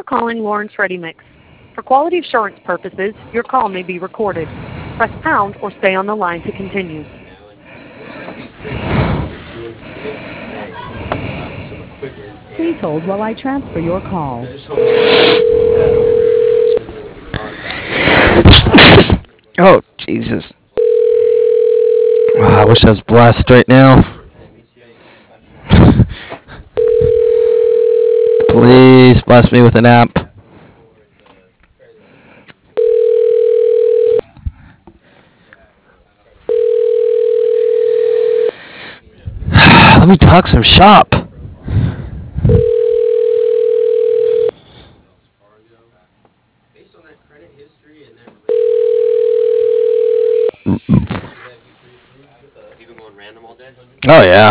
calling Lawrence Ready Mix. For quality assurance purposes, your call may be recorded. Press pound or stay on the line to continue. Please hold while I transfer your call. Oh, Jesus. I wish I was blessed right now. Please bless me with an app. Let me talk some shop. Oh, yeah.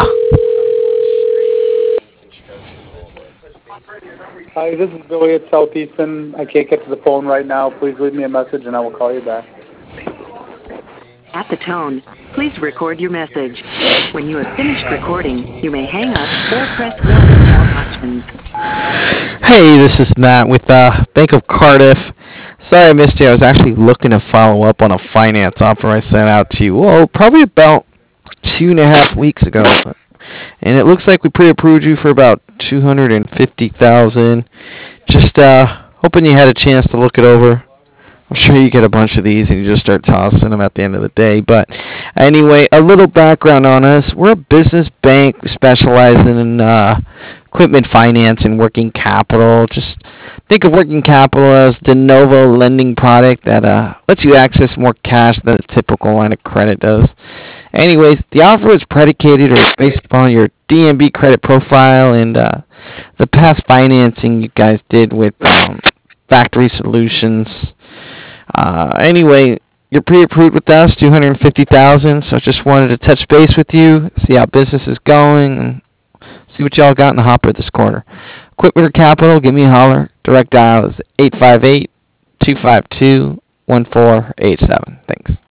Hi, this is Billy at Southeastern. I can't get to the phone right now. Please leave me a message and I will call you back. At the tone, please record your message. When you have finished recording, you may hang up or press 1 for more options. Hey, this is Matt with Bank of Cardiff. Sorry I missed you. I was actually looking to follow up on a finance offer I sent out to you. Well, probably about 2.5 weeks ago. And it looks like we pre-approved you for about $250,000. Just hoping you had a chance to look it over. I'm sure you get a bunch of these and you just start tossing them at the end of the day. But anyway, a little background on us. We're a business bank specializing in equipment finance and working capital. Just think of working capital as de novo lending product that lets you access more cash than a typical line of credit does. Anyways, the offer is predicated or based upon your DNB credit profile and the past financing you guys did with Factory Solutions. Anyway, you're pre-approved with us, $250,000. So I just wanted to touch base with you, see how business is going, and see what y'all got in the hopper this quarter. Equipment or Capital, give me a holler. Direct dial is 858-252-1487. Thanks.